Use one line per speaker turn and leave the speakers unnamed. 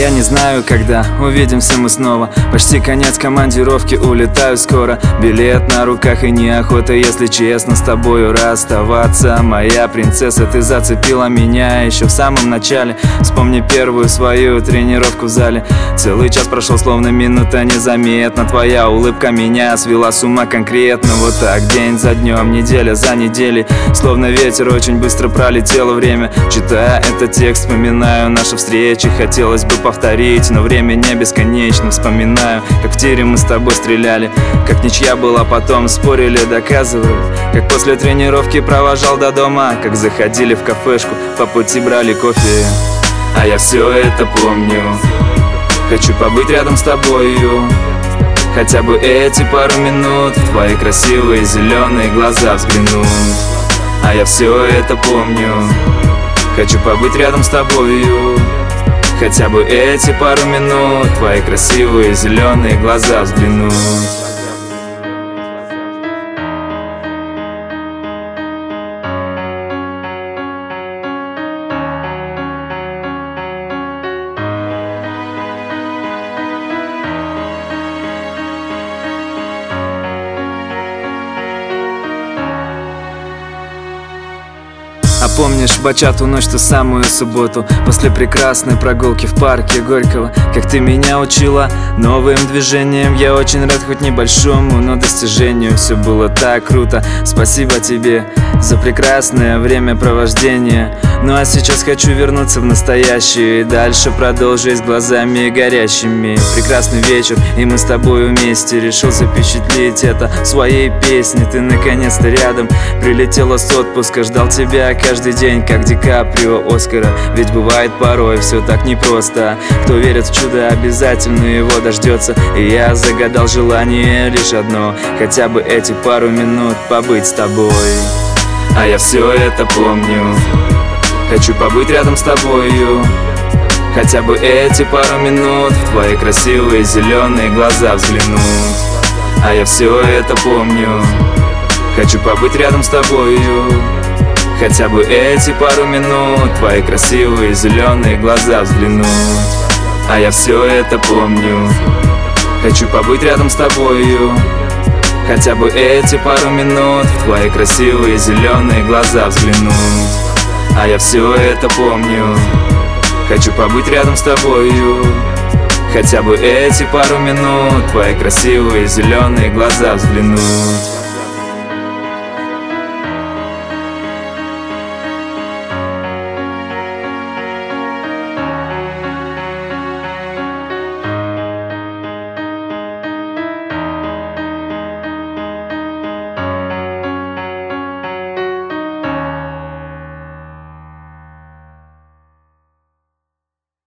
я не знаю, когда увидимся мы снова. Почти конец командировки, улетаю скоро. Билет на руках и неохота, если честно, с тобою расставаться. Моя принцесса, ты зацепила меня еще в самом начале. Вспомни первую свою тренировку в зале. Целый час прошел, словно минута незаметно. Твоя улыбка меня свела с ума конкретно. Вот так, день за днем, неделя за неделей. Словно ветер, очень быстро пролетело время. Читая этот текст, вспоминаю наши встречи. Хотелось бы повторить, но время не бесконечно. Вспоминаю, как в тире мы с тобой стреляли, как ничья была, потом спорили, доказывали. Как после тренировки провожал до дома, как заходили в кафешку, по пути брали кофе. А я все это помню. Хочу побыть рядом с тобою, хотя бы эти пару минут, в твои красивые зеленые глаза взглянуть. А я все это помню. Хочу побыть рядом с тобою, хотя бы эти пару минут, в твои красивые зеленые глаза взглянуть. А помнишь бачату ночь, ту самую субботу, после прекрасной прогулки в парке Горького? Как ты меня учила новым движением. Я очень рад хоть небольшому, но достижению. Все было так круто. Спасибо тебе за прекрасное времяпровождение. Ну а сейчас хочу вернуться в настоящее и дальше продолжить глазами горящими. Прекрасный вечер, и мы с тобой вместе. Решил запечатлеть это в своей песне. Ты наконец-то рядом, прилетела с отпуска. Ждал тебя каждый день, как Ди Каприо Оскара. Ведь бывает порой все так непросто. Кто верит в чудо, обязательно его дождется. И я загадал желание лишь одно: хотя бы эти пару минут побыть с тобой. А я все это помню. Хочу побыть рядом с тобою, хотя бы эти пару минут, в твои красивые зеленые глаза взглянуть. А я все это помню. Хочу побыть рядом с тобою, хотя бы эти пару минут, в твои красивые зеленые глаза взглянуть. А я все это помню. Хочу побыть рядом с тобою, хотя бы эти пару минут, в твои красивые зеленые глаза взглянуть. А я все это помню. Хочу побыть рядом с тобою, хотя бы эти пару минут, в твои красивые зеленые глаза взглянуть.